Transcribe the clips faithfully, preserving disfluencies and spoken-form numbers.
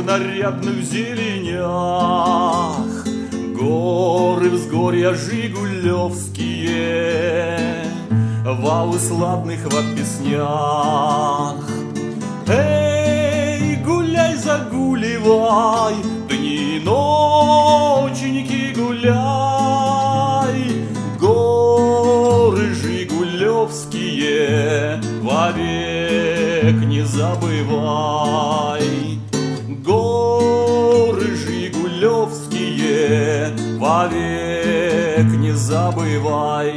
в нарядных зеленях, горы, взгорья жигулевские, валы сладных во песнях. Эй, гуляй, загуливай, дни и ноченьки гуляй, горы жигулевские вовек не забывай. Горы жигулевские вовек не забывай.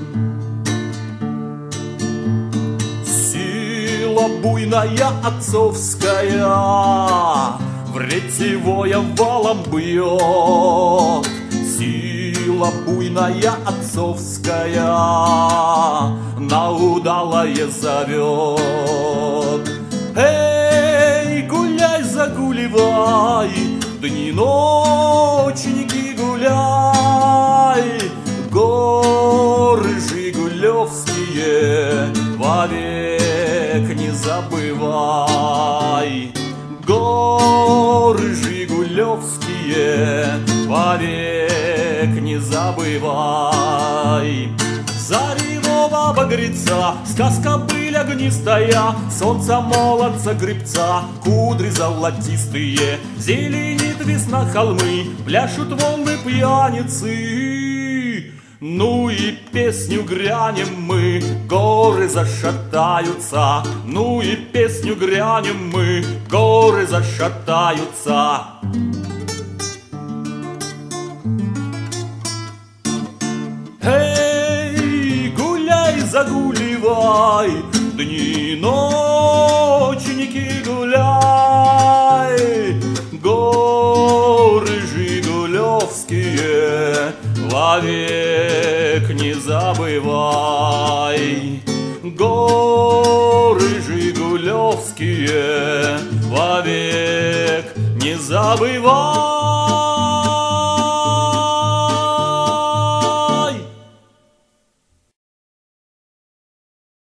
Сила буйная отцовская в ретевое валом бьет, сила буйная отцовская на удалое зовет. Эй, гуляй, загуливай, дни ноченьки гуляй, горы жигулевские вовек не забывай. Горы жигулевские вовек не забывай. Заревого багреца, сказка быль огнистая, солнца молодца гребца, кудри золотистые, зеленит весна холмы, пляшут волны пьяницы. Ну и песню грянем мы, горы зашатаются. Ну и песню грянем мы, горы зашатаются. Эй, гуляй, загуливай, дни и ноченьки гуляй, горы жигулевские вовек не забывай. Горы жигулевские вовек не забывай.